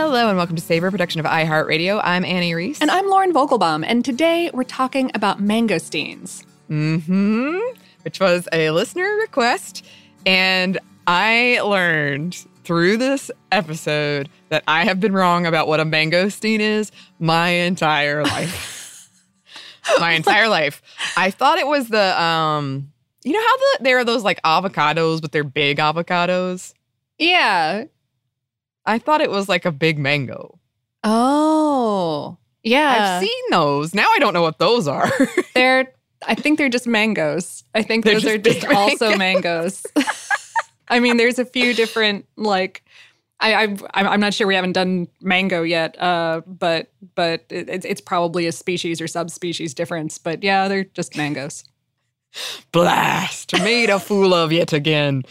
Hello and welcome to Savor, production of iHeartRadio. I'm Annie Reese. And I'm Lauren Vogelbaum, and today we're talking about mangosteens. Which was a listener request, and I learned through this episode that I have been wrong about what a mangosteen is my entire life. My entire life. I thought it was the, you know how there are those like avocados, but they're big avocados? Yeah. I thought it was like a big mango. Oh, yeah. I've seen those. Now I don't know what those are. I think they're just mangoes. I think They're those just are just big also mangoes. I mean, there's a few different, like, I'm not sure we haven't done mango yet, but it's probably a species or subspecies difference. But yeah, they're just mangoes. Blast! Made a fool of yet again.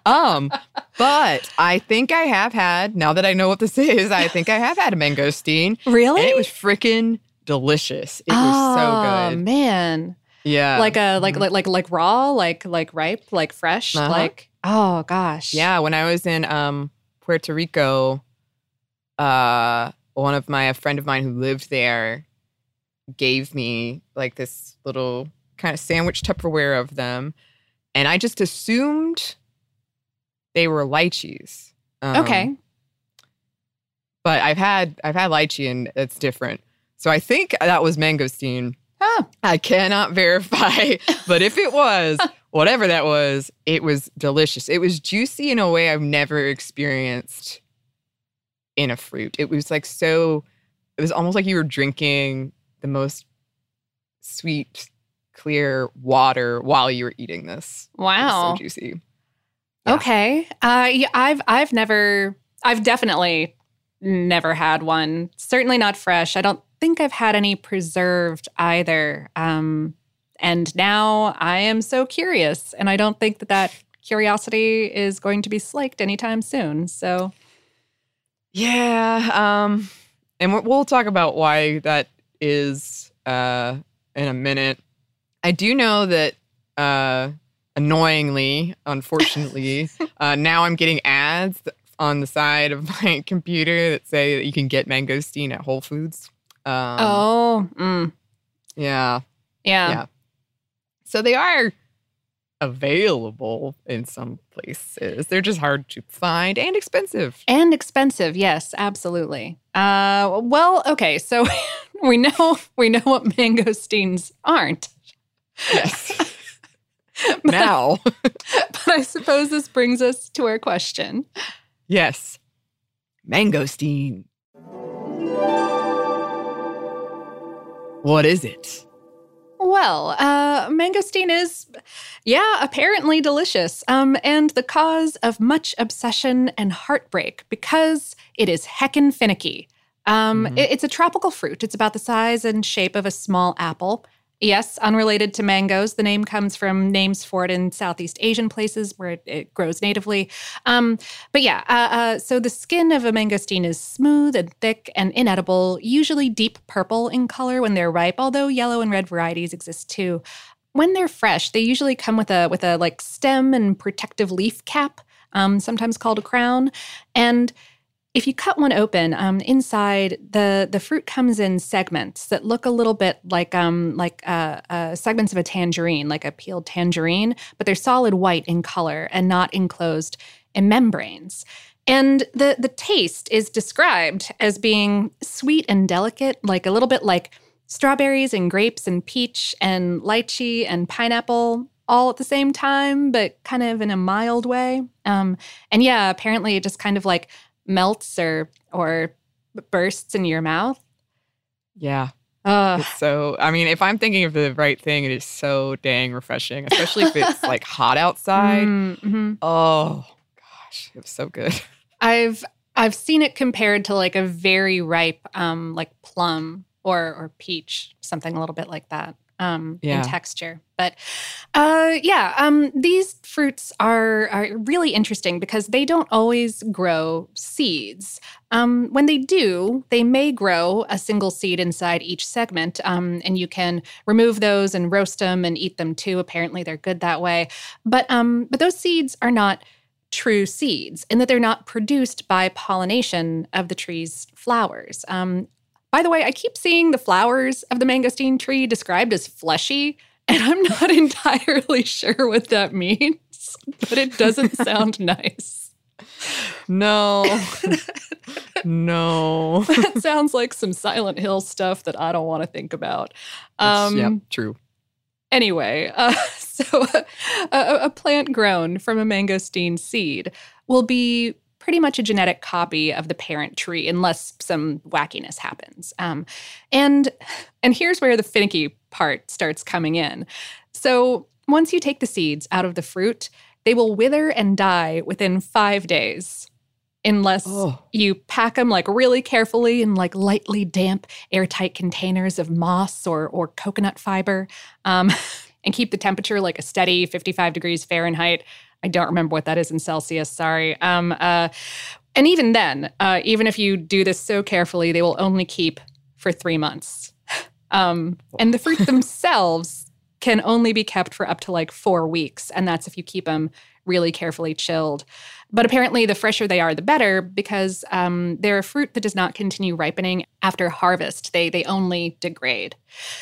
But I think I have had, now that I know what this is, I think I have had a mangosteen. Really? And it was freaking delicious. It was so good. Oh, man. Yeah. Like raw, like ripe, like fresh, like, oh gosh. Yeah, when I was in Puerto Rico, a friend of mine who lived there gave me like this little kind of sandwich Tupperware of them, and I just assumed they were lychees. Okay. But I've had lychee and it's different. So I think that was mangosteen. Oh. I cannot verify, but if it was, whatever that was, it was delicious. It was juicy in a way I've never experienced in a fruit. It was like it was almost like you were drinking the most sweet, clear water while you were eating this. Wow. It was so juicy. Yeah. Okay. Yeah, I've definitely never had one. Certainly not fresh. I don't think I've had any preserved either. And now I am so curious, and I don't think that curiosity is going to be slaked anytime soon. So, yeah. And we'll talk about why that is in a minute. I do know that annoyingly, unfortunately, now I'm getting ads on the side of my computer that say that you can get mangosteen at Whole Foods. Yeah. So they are available in some places. They're just hard to find and expensive. And expensive, yes, absolutely. Well, okay, so we know what mangosteens aren't. Yes. Now. But I suppose this brings us to our question. Yes. Mangosteen. What is it? Well, mangosteen is, apparently delicious, and the cause of much obsession and heartbreak because it is heckin' finicky. It's a tropical fruit. It's about the size and shape of a small apple. Yes, unrelated to mangoes. The name comes from names for it in Southeast Asian places where it grows natively. So the skin of a mangosteen is smooth and thick and inedible, usually deep purple in color when they're ripe, although yellow and red varieties exist too. When they're fresh, they usually come with a like stem and protective leaf cap, sometimes called a crown. And if you cut one open, inside the fruit comes in segments that look a little bit like segments of a tangerine, like a peeled tangerine, but they're solid white in color and not enclosed in membranes. And the taste is described as being sweet and delicate, like a little bit like strawberries and grapes and peach and lychee and pineapple all at the same time, but kind of in a mild way. Apparently it just kind of like melts or bursts in your mouth. Yeah. If I'm thinking of the right thing, it is so dang refreshing, especially if it's like hot outside. Mm-hmm. Oh gosh, it was so good. I've seen it compared to like a very ripe like plum or peach, something a little bit like that. In texture. But these fruits are really interesting because they don't always grow seeds. When they do, they may grow a single seed inside each segment, and you can remove those and roast them and eat them too. Apparently, they're good that way. But those seeds are not true seeds in that they're not produced by pollination of the tree's flowers. By the way, I keep seeing the flowers of the mangosteen tree described as fleshy, and I'm not entirely sure what that means, but it doesn't sound nice. No. No. That sounds like some Silent Hill stuff that I don't want to think about. Yep, true. Anyway, so a plant grown from a mangosteen seed will be pretty much a genetic copy of the parent tree unless some wackiness happens. And here's where the finicky part starts coming in. So once you take the seeds out of the fruit, they will wither and die within 5 days. Unless you pack them like really carefully in like lightly damp, airtight containers of moss or coconut fiber, and keep the temperature like a steady 55 degrees Fahrenheit. I don't remember what that is in Celsius, sorry. And even then, even if you do this so carefully, they will only keep for 3 months. And the fruit themselves can only be kept for up to like 4 weeks, and that's if you keep them really carefully chilled. But apparently the fresher they are, the better, because they're a fruit that does not continue ripening after harvest. They only degrade.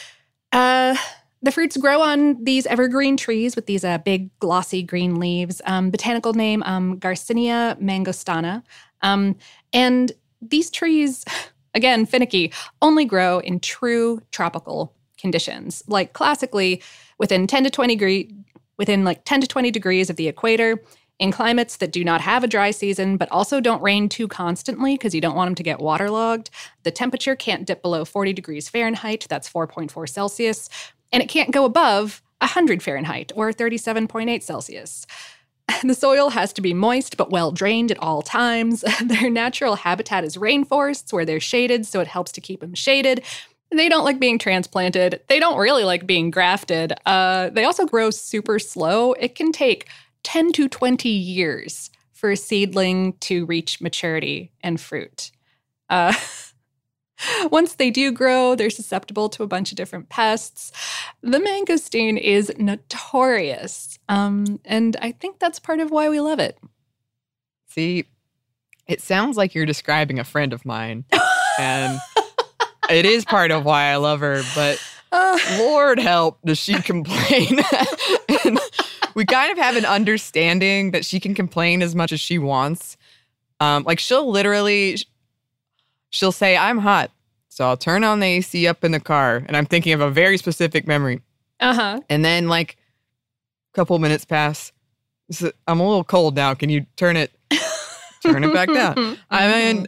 The fruits grow on these evergreen trees with these big, glossy green leaves. Botanical name, Garcinia mangostana. And these trees, again, finicky, only grow in true tropical conditions. Like classically, within 10 to 20 degrees of the equator, in climates that do not have a dry season, but also don't rain too constantly because you don't want them to get waterlogged. The temperature can't dip below 40 degrees Fahrenheit, that's 4.4 Celsius, and it can't go above 100 Fahrenheit or 37.8 Celsius. The soil has to be moist but well-drained at all times. Their natural habitat is rainforests where they're shaded, so it helps to keep them shaded. They don't like being transplanted. They don't really like being grafted. They also grow super slow. It can take 10 to 20 years for a seedling to reach maturity and fruit. Once they do grow, they're susceptible to a bunch of different pests. The mangosteen is notorious, and I think that's part of why we love it. See, it sounds like you're describing a friend of mine, and it is part of why I love her, but Lord help, does she complain? And we kind of have an understanding that she can complain as much as she wants. Like she'll say, I'm hot, so I'll turn on the AC up in the car. And I'm thinking of a very specific memory. Uh-huh. And then like a couple minutes pass. I'm a little cold now. Can you turn it back down? I mean,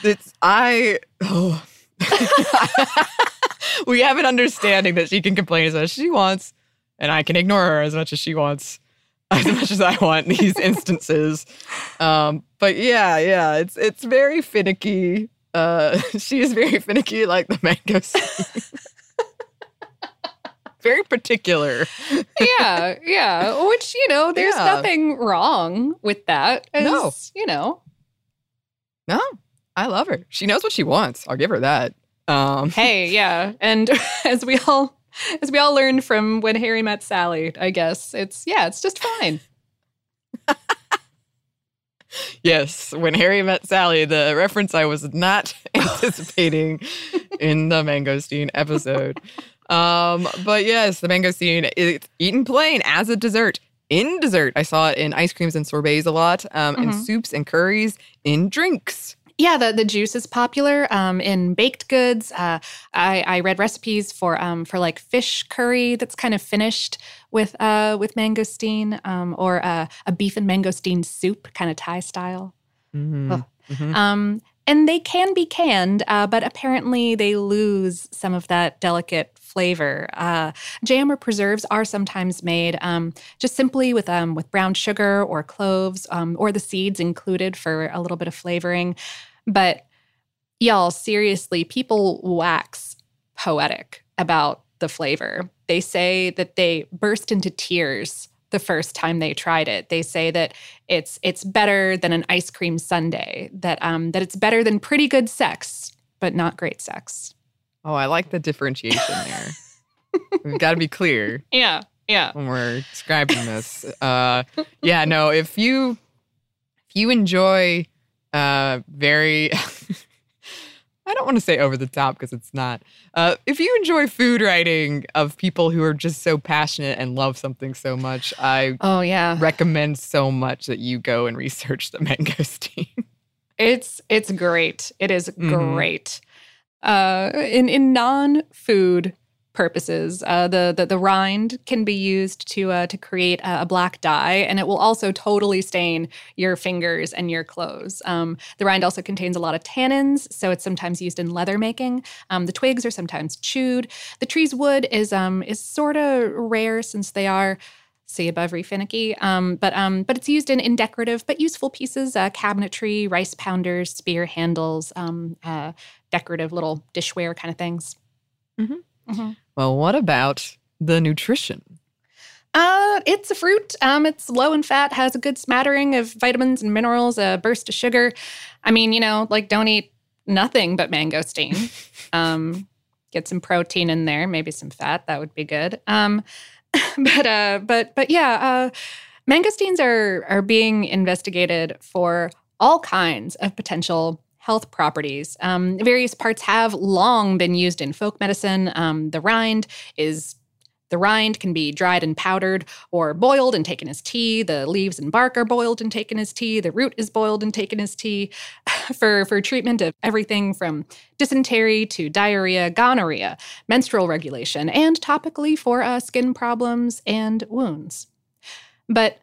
we have an understanding that she can complain as much as she wants. And I can ignore her as much as she wants, as much as I want in these instances. But yeah, it's very finicky. She is very finicky, like the mangosteen. Very particular. Yeah. Which, there's nothing wrong with that. No. No, I love her. She knows what she wants. I'll give her that. Hey, yeah. And as we all learned from When Harry Met Sally, I guess, it's just fine. Yes, When Harry Met Sally, the reference I was not anticipating in the mangosteen episode. But yes, the mangosteen is eaten plain as a dessert. In dessert, I saw it in ice creams and sorbets a lot, in soups and curries, in drinks. Yeah, the juice is popular in baked goods. I read recipes for like fish curry that's kind of finished with mangosteen, or a beef and mangosteen soup, kind of Thai style. Mm-hmm. Oh. Mm-hmm. And they can be canned, but apparently they lose some of that delicate flavor. Jam or preserves are sometimes made just simply with brown sugar or cloves, or the seeds included for a little bit of flavoring. But y'all, seriously, people wax poetic about the flavor. They say that they burst into tears the first time they tried it. They say that it's better than an ice cream sundae, that it's better than pretty good sex, but not great sex. Oh, I like the differentiation there. We've got to be clear. Yeah. When we're describing this. If you you enjoy very, I don't want to say over the top because it's not. If you enjoy food writing of people who are just so passionate and love something so much, I recommend so much that you go and research the mangosteen. It's great. It is great. In non-food purposes, the rind can be used to create a black dye, and it will also totally stain your fingers and your clothes. The rind also contains a lot of tannins, so it's sometimes used in leather making. The twigs are sometimes chewed. The tree's wood is sort of rare since they are, see above, finicky. But it's used in decorative but useful pieces: cabinetry, rice pounders, spear handles, decorative little dishware kind of things. Well, what about the nutrition? It's a fruit. It's low in fat, has a good smattering of vitamins and minerals, a burst of sugar. I mean, don't eat nothing but mangosteen. Get some protein in there, maybe some fat. That would be good. But yeah, mangosteens are being investigated for all kinds of potential health properties. Various parts have long been used in folk medicine. The rind can be dried and powdered or boiled and taken as tea. The leaves and bark are boiled and taken as tea. The root is boiled and taken as tea for treatment of everything from dysentery to diarrhea, gonorrhea, menstrual regulation, and topically for skin problems and wounds. But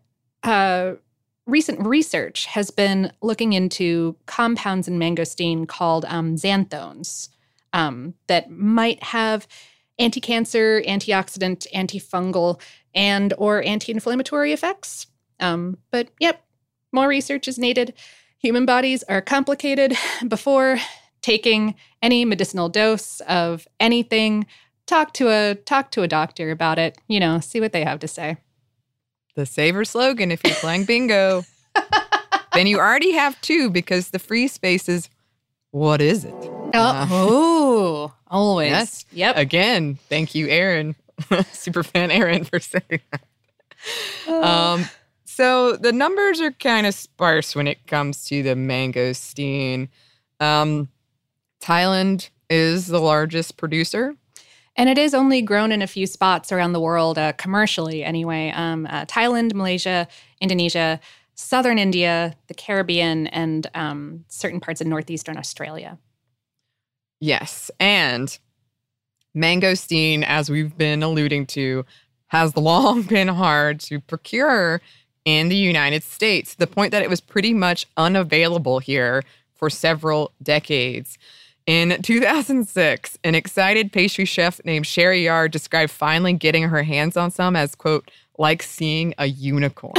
recent research has been looking into compounds in mangosteen called xanthones that might have anti-cancer, antioxidant, antifungal, and or anti-inflammatory effects. But yep, more research is needed. Human bodies are complicated. Before taking any medicinal dose of anything, talk to a doctor about it. See what they have to say. The Savor slogan, if you're playing bingo, then you already have two, because the free space is, what is it? Always. Yes. Yep. Again, thank you, Aaron, superfan Aaron, for saying that. So the numbers are kind of sparse when it comes to the mangosteen. Thailand is the largest producer. And it is only grown in a few spots around the world, commercially anyway. Thailand, Malaysia, Indonesia, southern India, the Caribbean, and certain parts of northeastern Australia. Yes, and mangosteen, as we've been alluding to, has long been hard to procure in the United States, to the point that it was pretty much unavailable here for several decades. In 2006, an excited pastry chef named Sherry Yard described finally getting her hands on some as, quote, like seeing a unicorn.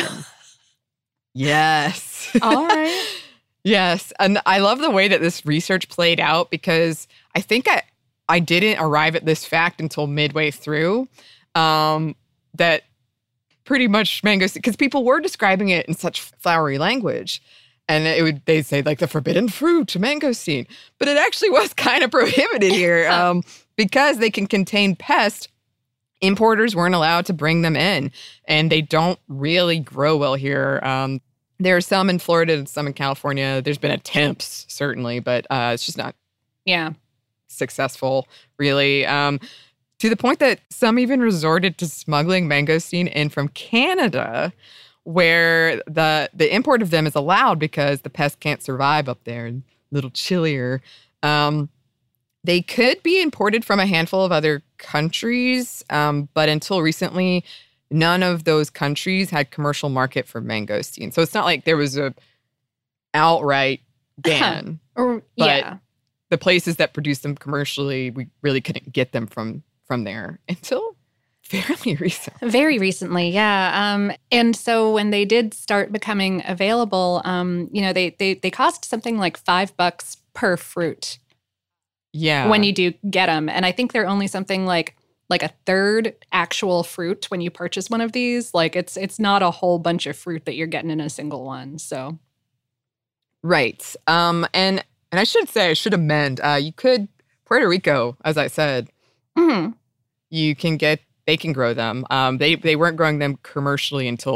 Yes. All right. Yes. And I love the way that this research played out, because I think I didn't arrive at this fact until midway through, that pretty much mangosteen, because people were describing it in such flowery language. And they'd say, like, the forbidden fruit, mangosteen. But it actually was kind of prohibited here because they can contain pests. Importers weren't allowed to bring them in, and they don't really grow well here. There are some in Florida and some in California. There's been attempts, certainly, but it's just not successful, really. To the point that some even resorted to smuggling mangosteen in from Canada, where the import of them is allowed because the pests can't survive up there, a little chillier. They could be imported from a handful of other countries, but until recently, none of those countries had commercial market for mangosteen. So it's not like there was a outright ban. But the places that produce them commercially, we really couldn't get them from there until fairly recent. Very recently, yeah. And so when they did start becoming available, they cost something like $5 per fruit. Yeah. When you do get them. And I think they're only something like a third actual fruit when you purchase one of these. Like it's not a whole bunch of fruit that you're getting in a single one. So. Right. And I should amend, you could, Puerto Rico, as I said, they can grow them. They weren't growing them commercially until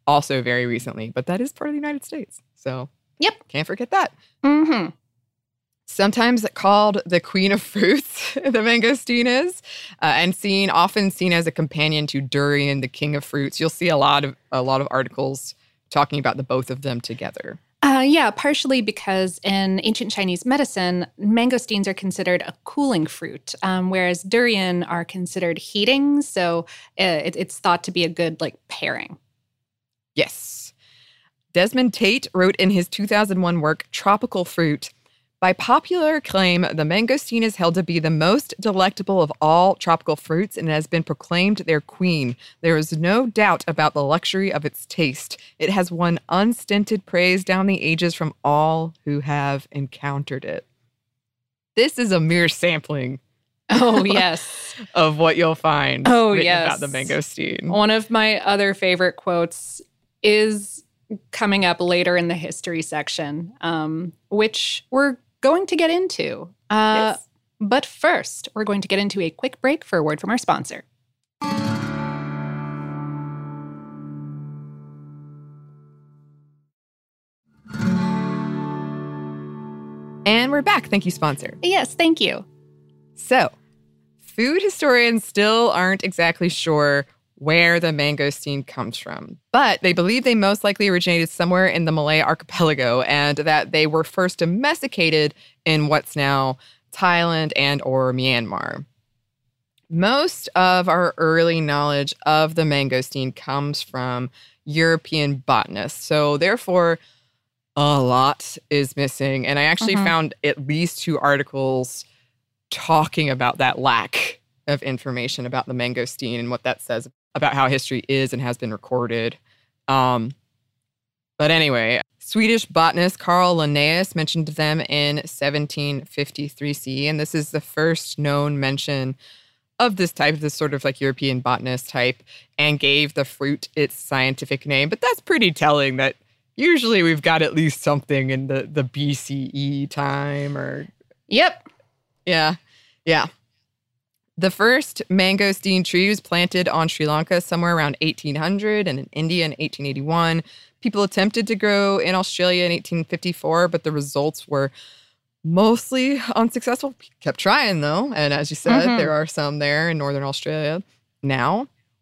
also very recently, but that is part of the United States. So Yep. Can't forget that. Mm-hmm. Sometimes called the queen of fruits, the mangosteen is, and often seen as a companion to durian, the king of fruits. You'll see a lot of articles talking about the both of them together. Yeah, partially because in ancient Chinese medicine, mangosteens are considered a cooling fruit, whereas durian are considered heating. So it's thought to be a good pairing. Yes. Desmond Tate wrote in his 2001 work, Tropical Fruit, by popular acclaim, the mangosteen is held to be the most delectable of all tropical fruits and has been proclaimed their queen. There is no doubt about the luxury of its taste. It has won unstinted praise down the ages from all who have encountered it. This is a mere sampling. Oh, yes. Of what you'll find yes. about the mangosteen. One of my other favorite quotes is coming up later in the history section, which we're going to get into. Yes. But first, we're going to get into a quick break for a word from our sponsor. And we're back. Thank you, sponsor. Yes, thank you. So, food historians still aren't exactly sure where the mangosteen comes from, but they believe they most likely originated somewhere in the Malay archipelago and that they were first domesticated in what's now Thailand and or Myanmar. Most of our early knowledge of the mangosteen comes from European botanists, so therefore a lot is missing. And I actually found at least 2 articles talking about that lack of information about the mangosteen and what that says about how history is and has been recorded. But anyway, Swedish botanist Carl Linnaeus mentioned them in 1753 CE, and this is the first known mention of this sort of European botanist type, and gave the fruit its scientific name. But that's pretty telling that usually we've got at least something in the BCE time or... Yep. Yeah. The first mangosteen tree was planted on Sri Lanka somewhere around 1800 and in India in 1881. People attempted to grow in Australia in 1854, but the results were mostly unsuccessful. Kept trying, though. And as you said, there are some there in northern Australia now.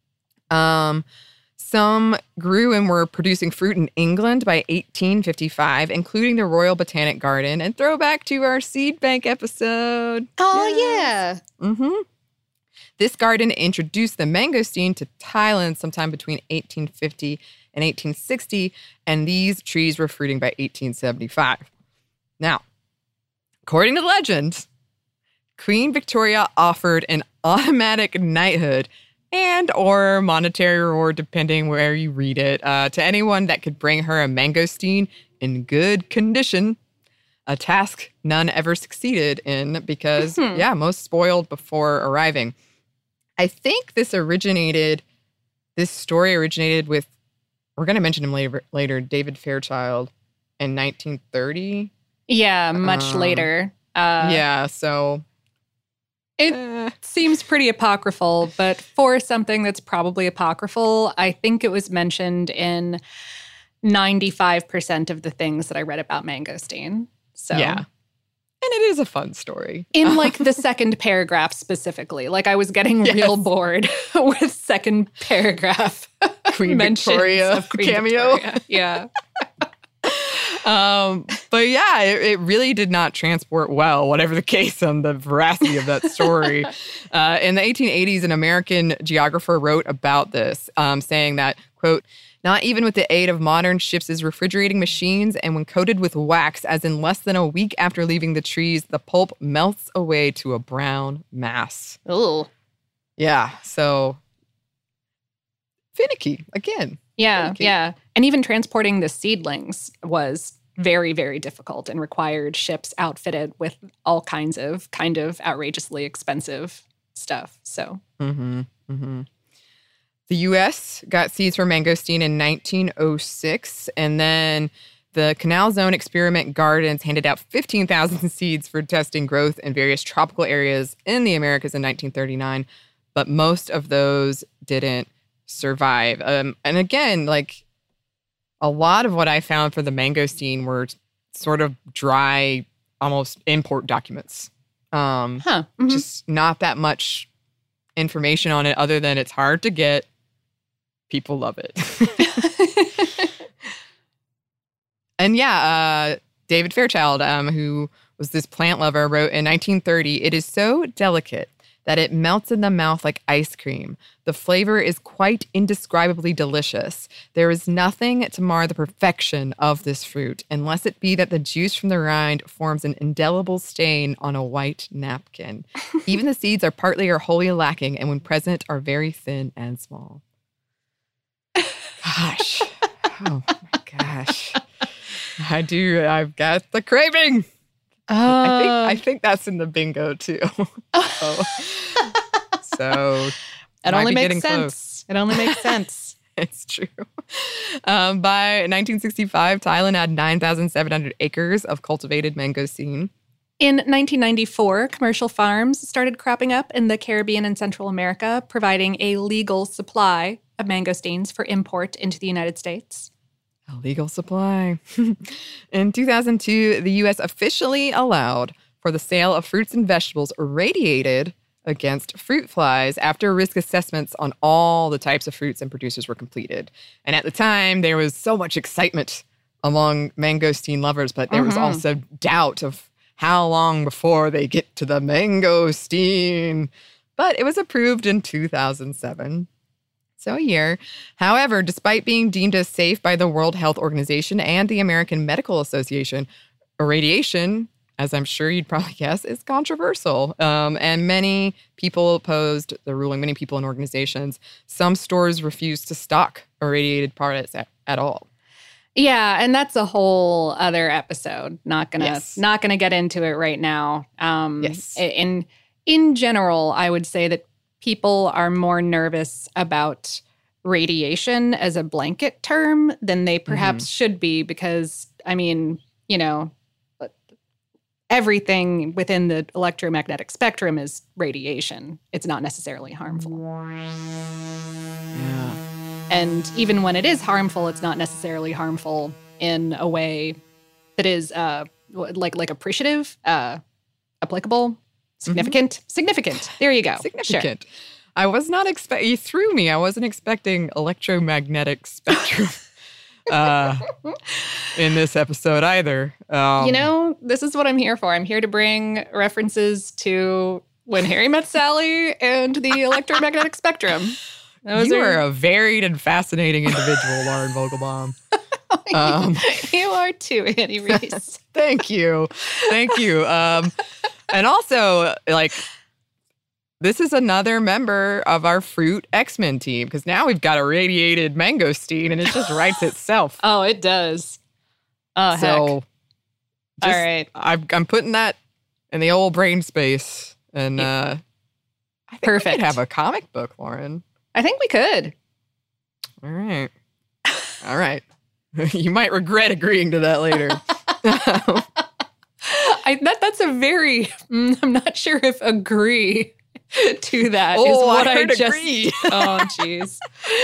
Some grew and were producing fruit in England by 1855, including the Royal Botanic Garden. And throwback to our seed bank episode. Oh, yes. Yeah. This garden introduced the mangosteen to Thailand sometime between 1850 and 1860, and these trees were fruiting by 1875. Now, according to legend, Queen Victoria offered an automatic knighthood and or monetary reward, depending where you read it, to anyone that could bring her a mangosteen in good condition, a task none ever succeeded in because, most spoiled before arriving. I think this story originated with, we're going to mention him later, David Fairchild in 1930. Yeah, much later. So... It seems pretty apocryphal, but for something that's probably apocryphal, I think it was mentioned in 95% of the things that I read about mangosteen. So yeah. And it is a fun story. In the second paragraph specifically. I was getting real bored with second paragraph Queen Victoria cameo. Victoria. Yeah. But yeah, it really did not transport well, whatever the case on the veracity of that story. In the 1880s, an American geographer wrote about this, saying that, quote, not even with the aid of modern ships' refrigerating machines and when coated with wax, as in less than a week after leaving the trees, the pulp melts away to a brown mass. Ooh. Yeah, so finicky, again. Yeah, yeah. And even transporting the seedlings was very, very difficult and required ships outfitted with all kinds of kind of outrageously expensive stuff. So, The U.S. got seeds for mangosteen in 1906, and then the Canal Zone Experiment Gardens handed out 15,000 seeds for testing growth in various tropical areas in the Americas in 1939, but most of those didn't survive. And again, a lot of what I found for the mangosteen were sort of dry, almost import documents. Just not that much information on it other than it's hard to get. People love it. And David Fairchild, who was this plant lover, wrote in 1930, "It is so delicate that it melts in the mouth like ice cream. The flavor is quite indescribably delicious. There is nothing to mar the perfection of this fruit, unless it be that the juice from the rind forms an indelible stain on a white napkin. Even the seeds are partly or wholly lacking, and when present are very thin and small." Gosh. Oh my gosh. I've got the craving. I think that's in the bingo too. So it only makes sense. It only makes sense. It's true. By 1965, Thailand had 9,700 acres of cultivated mangosteen. In 1994, commercial farms started cropping up in the Caribbean and Central America, providing a legal supply of mangosteens for import into the United States. A legal supply. In 2002, the U.S. officially allowed for the sale of fruits and vegetables irradiated against fruit flies after risk assessments on all the types of fruits and producers were completed. And at the time, there was so much excitement among mangosteen lovers, but there was also doubt of how long before they get to the mangosteen. But it was approved in 2007. So a year. However, despite being deemed as safe by the World Health Organization and the American Medical Association, irradiation, as I'm sure you'd probably guess, is controversial. And many people opposed the ruling, many people and organizations. Some stores refused to stock irradiated products at all. Yeah, and that's a whole other episode. Not gonna get into it right now. Yes. In general, I would say that people are more nervous about radiation as a blanket term than they perhaps should be, because, I mean, everything within the electromagnetic spectrum is radiation. It's not necessarily harmful. Yeah. And even when it is harmful, it's not necessarily harmful in a way that is like appreciative, applicable. Significant. There you go. Significant. Sure. I was not expecting, you threw me. I wasn't expecting electromagnetic spectrum in this episode either. This is what I'm here for. I'm here to bring references to When Harry Met Sally and the electromagnetic spectrum. You are a varied and fascinating individual, Lauren Vogelbaum. You are too, Annie Reese. Thank you. And also, this is another member of our Fruit X-Men team, because now we've got a radiated mangosteen, and it just writes itself. Oh, it does. Oh, so, heck. All right. I'm putting that in the old brain space, and I think Perfect. we could have a comic book, Lauren. I think we could. All right. You might regret agreeing to that later. That's a very, I'm not sure if agree to that is what I just agree. Oh, jeez.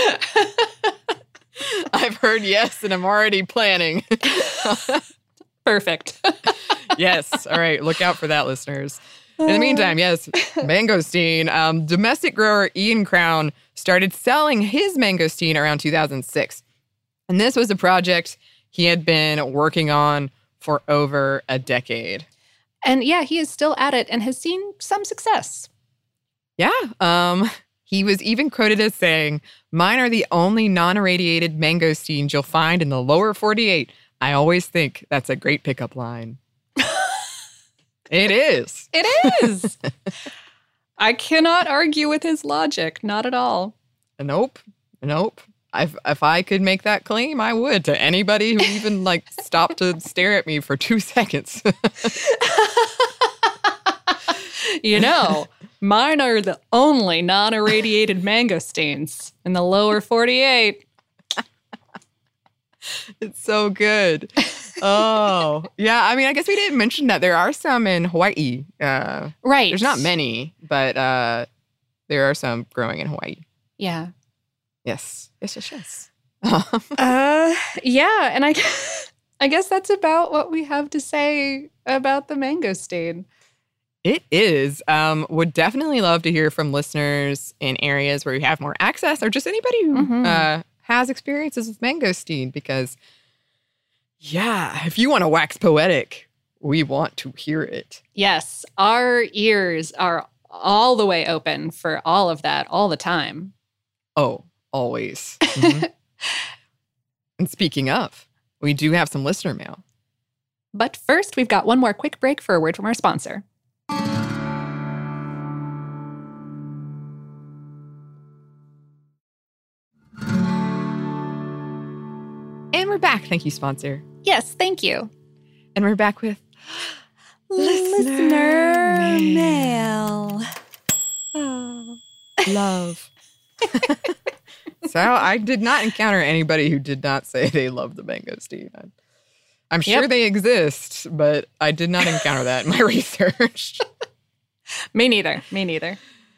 I've heard yes, and I'm already planning. Perfect. Yes. All right. Look out for that, listeners. In the meantime, yes, mangosteen. Domestic grower Ian Crown started selling his mangosteen around 2006. And this was a project he had been working on for over a decade. And yeah, he is still at it and has seen some success. Yeah. He was even quoted as saying, "Mine are the only non-irradiated mangosteens you'll find in the lower 48. I always think that's a great pickup line." It is. It is. I cannot argue with his logic. Not at all. Nope. If I could make that claim, I would, to anybody who even stopped to stare at me for 2 seconds. Mine are the only non-irradiated mangosteens in the lower 48. It's so good. Oh, yeah. I mean, I guess we didn't mention that there are some in Hawaii. Right. There's not many, but there are some growing in Hawaii. Yeah. Yes. Yeah, and I guess that's about what we have to say about the mangosteen. It is. Would definitely love to hear from listeners in areas where you have more access or just anybody who has experiences with mangosteen because, yeah, if you want to wax poetic, we want to hear it. Yes, our ears are all the way open for all of that all the time. Oh, always. Mm-hmm. And speaking of, we do have some listener mail. But first, we've got one more quick break for a word from our sponsor. And we're back. Thank you, sponsor. Yes, thank you. And we're back with Listener mail. Oh. Love. So I did not encounter anybody who did not say they love the mangosteen. I'm sure they exist, but I did not encounter that in my research. Me neither.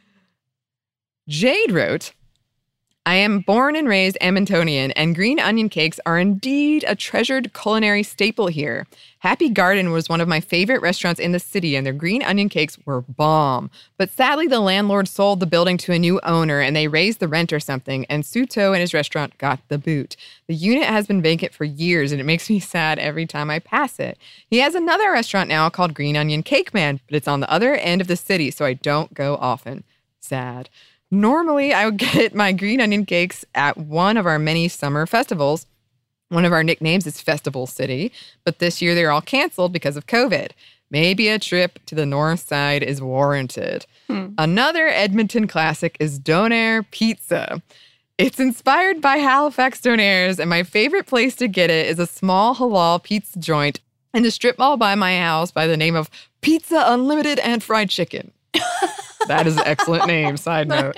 Jade wrote, I am born and raised Edmontonian, and green onion cakes are indeed a treasured culinary staple here. Happy Garden was one of my favorite restaurants in the city, and their green onion cakes were bomb. But sadly, the landlord sold the building to a new owner, and they raised the rent or something, and Suto and his restaurant got the boot. The unit has been vacant for years, and it makes me sad every time I pass it. He has another restaurant now called Green Onion Cake Man, but it's on the other end of the city, so I don't go often. Sad. Normally, I would get my green onion cakes at one of our many summer festivals. One of our nicknames is Festival City, but this year they're all canceled because of COVID. Maybe a trip to the north side is warranted. Another Edmonton classic is Donair Pizza. It's inspired by Halifax Donairs, and my favorite place to get it is a small halal pizza joint in a strip mall by my house by the name of Pizza Unlimited and Fried Chicken. That is an excellent name, side note.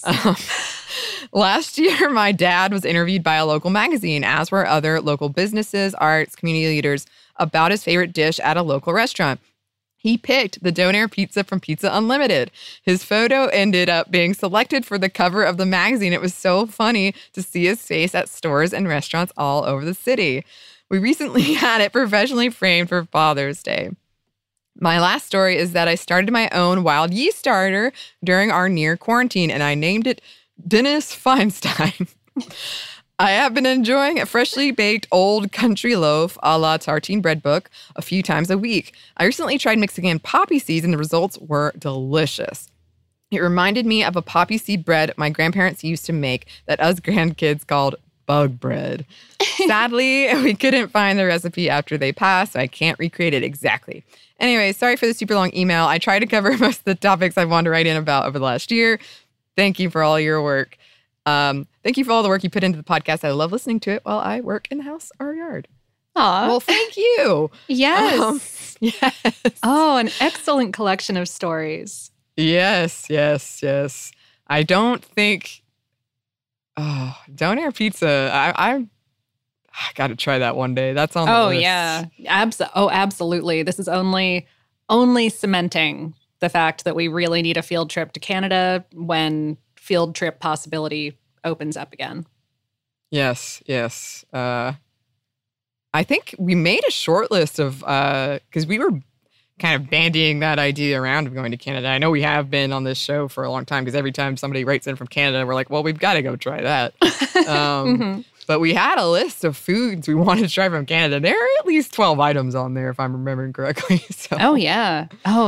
Last year, my dad was interviewed by a local magazine, as were other local businesses, arts, community leaders, about his favorite dish at a local restaurant. He picked the Donair pizza from Pizza Unlimited. His photo ended up being selected for the cover of the magazine. It was so funny to see his face at stores and restaurants all over the city. We recently had it professionally framed for Father's Day. My last story is that I started my own wild yeast starter during our near quarantine, and I named it Dennis Feinstein. I have been enjoying a freshly baked old country loaf a la tartine bread book a few times a week. I recently tried mixing in poppy seeds, and the results were delicious. It reminded me of a poppy seed bread my grandparents used to make that us grandkids called bug bread. Sadly, we couldn't find the recipe after they passed, so I can't recreate it exactly. Anyway, sorry for the super long email. I tried to cover most of the topics I wanted to write in about over the last year. Thank you for all your work. Thank you for all the work you put into the podcast. I love listening to it while I work in the house or yard. Aw. Well, thank you. Yes. Yes. Oh, an excellent collection of stories. Yes. I don't think... Oh, Donair Pizza. I got to try that one day. That's on the list. Yeah. Absolutely. This is only cementing the fact that we really need a field trip to Canada when field trip possibility opens up again. Yes. I think we made a short list of, because we were kind of bandying that idea around of going to Canada. I know we have been on this show for a long time because every time somebody writes in from Canada, we're like, well, we've got to go try that. But we had a list of foods we wanted to try from Canada. There are at least 12 items on there, if I'm remembering correctly. So. Oh, yeah.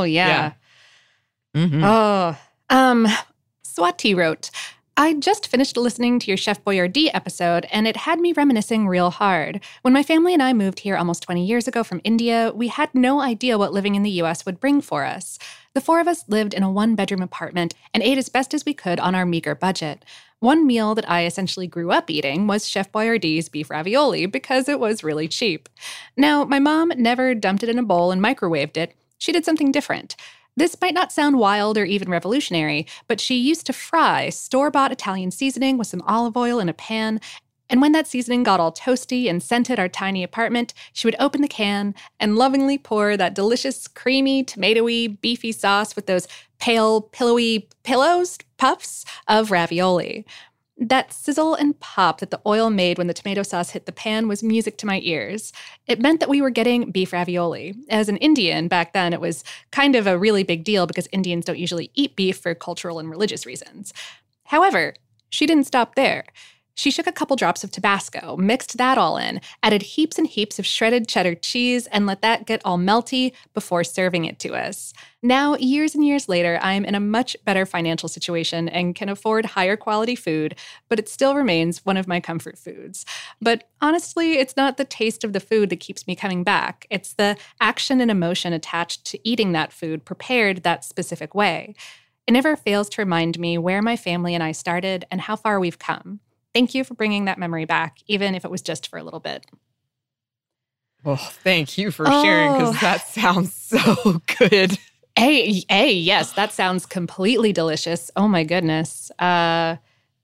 Mm-hmm. Swati wrote, I just finished listening to your Chef Boyardee episode, and it had me reminiscing real hard. When my family and I moved here almost 20 years ago from India, we had no idea what living in the U.S. would bring for us. The four of us lived in a one-bedroom apartment and ate as best as we could on our meager budget. One meal that I essentially grew up eating was Chef Boyardee's beef ravioli because it was really cheap. Now, my mom never dumped it in a bowl and microwaved it. She did something different. This might not sound wild or even revolutionary, but she used to fry store-bought Italian seasoning with some olive oil in a pan, and when that seasoning got all toasty and scented our tiny apartment, she would open the can and lovingly pour that delicious, creamy, tomatoey, beefy sauce with those pale, pillowy puffs of ravioli. That sizzle and pop that the oil made when the tomato sauce hit the pan was music to my ears. It meant that we were getting beef ravioli. As an Indian, back then, it was kind of a really big deal because Indians don't usually eat beef for cultural and religious reasons. However, she didn't stop there. She shook a couple drops of Tabasco, mixed that all in, added heaps and heaps of shredded cheddar cheese, and let that get all melty before serving it to us. Now, years and years later, I'm in a much better financial situation and can afford higher quality food, but it still remains one of my comfort foods. But honestly, it's not the taste of the food that keeps me coming back. It's the action and emotion attached to eating that food prepared that specific way. It never fails to remind me where my family and I started and how far we've come. Thank you for bringing that memory back, even if it was just for a little bit. Well, thank you for sharing, because that sounds so good. A, yes, that sounds completely delicious. Oh my goodness. And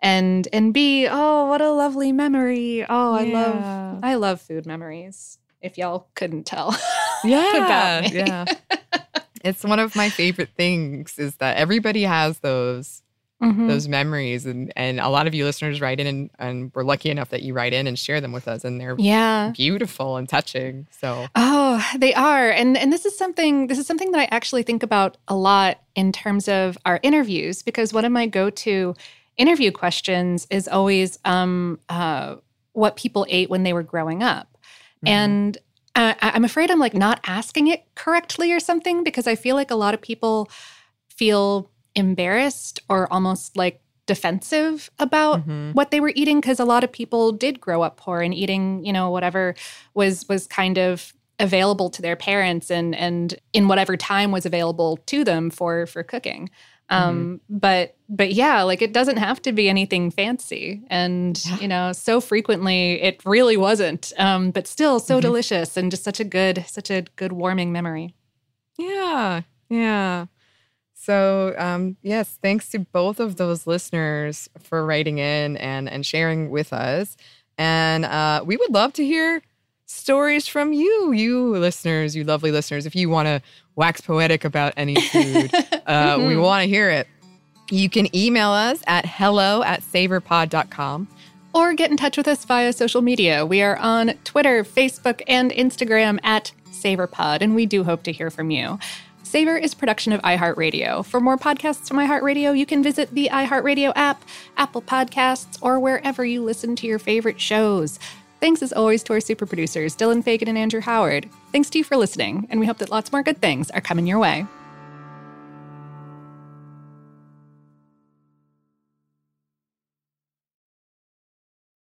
B, oh, what a lovely memory. Oh, Yeah. I love food memories. If y'all couldn't tell. Yeah, about me. yeah. It's one of my favorite things is that everybody has those memories, and a lot of you listeners write in, and we're lucky enough that you write in and share them with us, and they're beautiful and touching. So they are, and this is something that I actually think about a lot in terms of our interviews, because one of my go-to interview questions is always what people ate when they were growing up, and I'm afraid I'm like not asking it correctly or something, because I feel like a lot of people feel embarrassed or almost like defensive about what they were eating, because a lot of people did grow up poor and eating, whatever was kind of available to their parents and in whatever time was available to them for cooking. But yeah, like it doesn't have to be anything fancy. And, so frequently it really wasn't, but still so delicious and just such a good warming memory. Yeah. Yeah. So, yes, thanks to both of those listeners for writing in and sharing with us. And we would love to hear stories from you listeners, you lovely listeners. If you want to wax poetic about any food, we want to hear it. You can email us at hello@savorpod.com. Or get in touch with us via social media. We are on Twitter, Facebook, and Instagram at SavorPod, and we do hope to hear from you. Savor is a production of iHeartRadio. For more podcasts from iHeartRadio, you can visit the iHeartRadio app, Apple Podcasts, or wherever you listen to your favorite shows. Thanks as always to our super producers, Dylan Fagan and Andrew Howard. Thanks to you for listening, and we hope that lots more good things are coming your way.